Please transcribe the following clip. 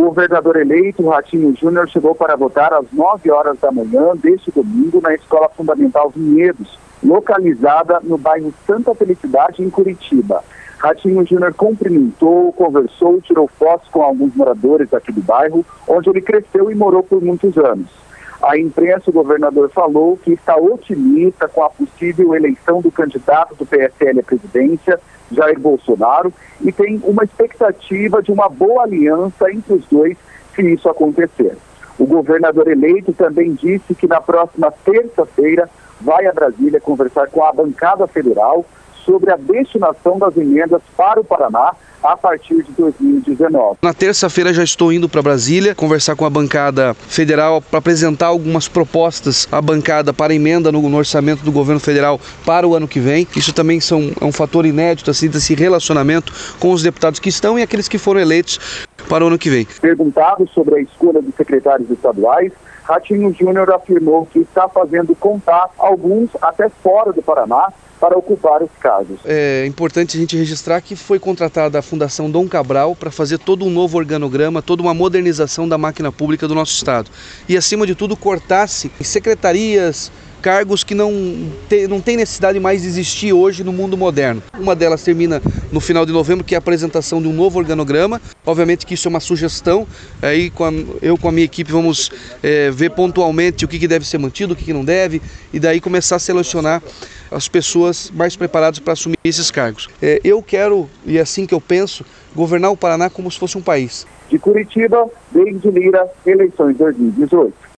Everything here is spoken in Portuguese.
governador eleito, Ratinho Júnior, chegou para votar às 9 horas da manhã deste domingo na Escola Fundamental Vinhedos, localizada no bairro Santa Felicidade, em Curitiba. Ratinho Júnior cumprimentou, conversou, tirou fotos com alguns moradores aqui do bairro, onde ele cresceu e morou por muitos anos. À imprensa, o governador falou que está otimista com a possível eleição do candidato do PSL à presidência, Jair Bolsonaro, e tem uma expectativa de uma boa aliança entre os dois se isso acontecer. O governador eleito também disse que na próxima terça-feira vai a Brasília conversar com a bancada federal sobre a destinação das emendas para o Paraná a partir de 2019. Na terça-feira já estou indo para Brasília conversar com a bancada federal para apresentar algumas propostas à bancada para emenda no orçamento do governo federal para o ano que vem. Isso também é um fator inédito assim, desse relacionamento com os deputados que estão e aqueles que foram eleitos para o ano que vem. Perguntado sobre a escolha dos secretários estaduais, Ratinho Júnior afirmou que está fazendo contato, alguns até fora do Paraná, para ocupar os cargos. É importante a gente registrar que foi contratada a Fundação Dom Cabral para fazer todo um novo organograma, toda uma modernização da máquina pública do nosso estado. E, acima de tudo, cortasse secretarias, cargos que não tem necessidade mais de existir hoje no mundo moderno. Uma delas termina no final de novembro, que é a apresentação de um novo organograma. Obviamente que isso é uma sugestão, aí eu com a minha equipe vamos ver pontualmente o que deve ser mantido, o que não deve, e daí começar a selecionar as pessoas mais preparadas para assumir esses cargos. Eu quero, e é assim que eu penso, governar o Paraná como se fosse um país. De Curitiba, David Lira, eleições 2018.